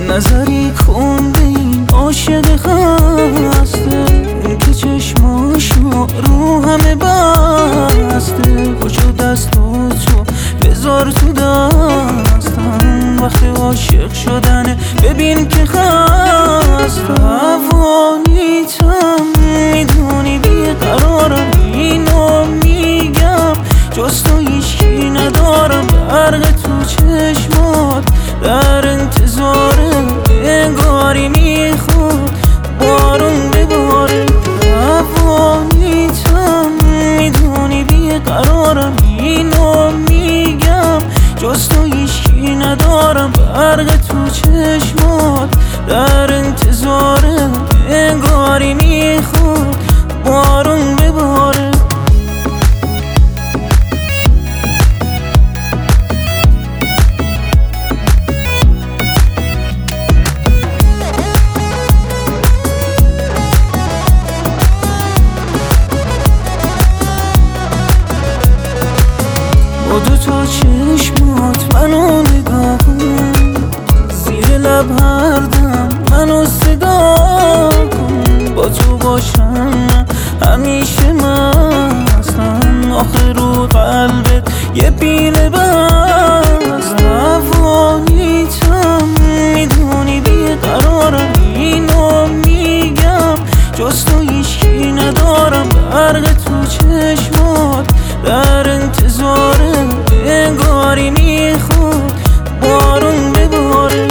نظری کن به این عاشق خسته، اون که چشماشو رو همه بسته. پاشو دستو تو بذار تو دستم، وقت عاشق شدنه ببین که خسته. روانیتم میدونی بیقرارم، اینو میگم جز تو هیچکی ندارم. برق تو چشمات در انتظارم، انگاری میخواد بارون بباره. روانیتم میدونی بیقرارم، اینو میگم جز تو هیچکی ندارم. برق تو چشمات در انتظارم، انگاری میخواد بارون بباره. با دوتا چشمات منو نگاه کن، زیر لب هر دم منو صدا کن. با تو باشم همیشه مستم، آخه رو قلبت یه پیله بست. روانیتم میدونی بیقرارم، اینو میگم جز تو هیچکی ندارم. برق تو چشمات در انتظارم، انگاری میخواد بارون بباره.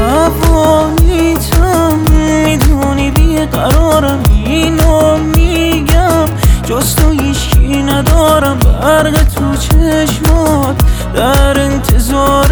روانیتم میدونی بیقرارم، اینو میگم جز تو هیچکی ندارم. برق تو چشمات در انتظارم.